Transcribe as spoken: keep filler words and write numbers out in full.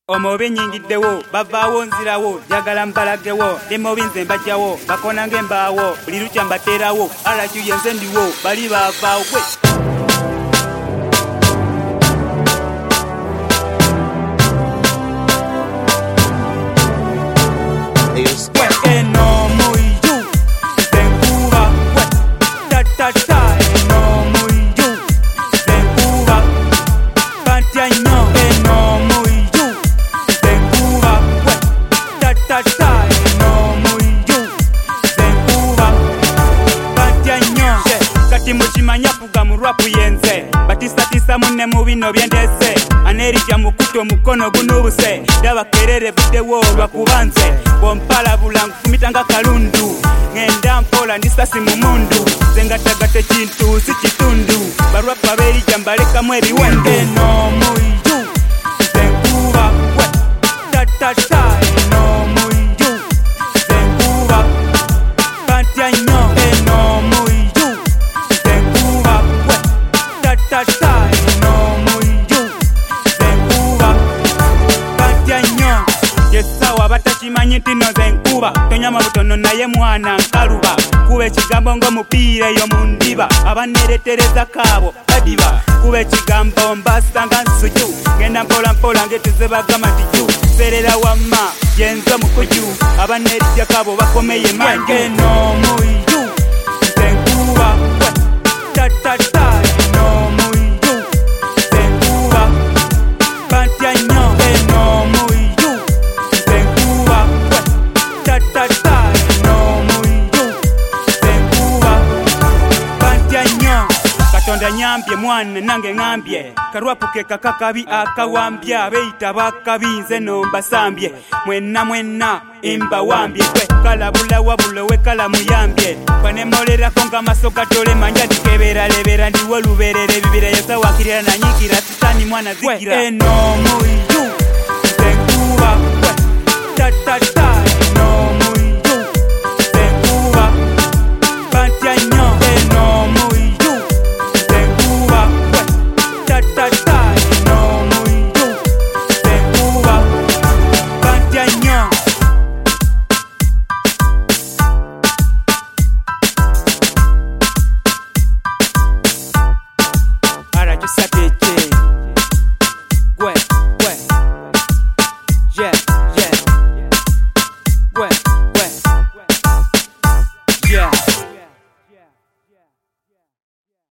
Omobi nyingiddewo bavaawo nzirawo jagala mbalagewo demobi nze mbajjawo bakona ng'embaawo buli lukya mbateerawo alakyu yenze ndiwo bali baavaawo gwe eno muyu zenkuba gwe tatata eno muyu zenkuba batya nnyo eno muyu zenkuba gwe tatata eno muyu zenkuba batya nnyo kati mukimanya kuga mu rwapu yenze batisatisa munne mu bino byendese anerija mukuto mukono gunubuse dabakerere buddewo olwakubanze bompalabula nkufumitanga kalundu ngenda mpola ndisasi mu mundu zengatagate kintu si kitundu barwapa berija mbalekamu ebiwendo eno muyu zenkuba gwe tatata eno muyu zenkuba batya nnyo eno muyu zenkuba gwe tatata eno muyu zenkuba batya nnyo yesawa batakimanyi nti no zenkuba tonyama butono naye mwana nkaluba kuba ekigambo ng'omupiira eyo mu ndiba abaneretereza kaabo badiba kuba ekigambo mbasanga nsuju genda mpola mpola ngetuze bagamba nti ju serera wamma yenza mukuju abanerijja kaabo bakomeye manju eno muyu zenkuba gwe tatata eno muyu zenkuba batya nnyo eno muyu zenkuba gwe tatata eno muyu zenkuba batya nnyo katonda nyambye mwana nange ngambye karwapuke kakakabi akawambye abeeyita bakabi nze nombasambye mwenna mwenna imbawambye kwe kalabula wabulowe kala muyambye kwanemolerako ng'amaso gatole manja ndikeberalebera ndiwo luberere bibira yasawakirira nanyikira sitani mwana zikira eno muyu zenkuba kwe tatata eno muyu zenkuba batya nnyo eno muyu zenkuba kwe tatata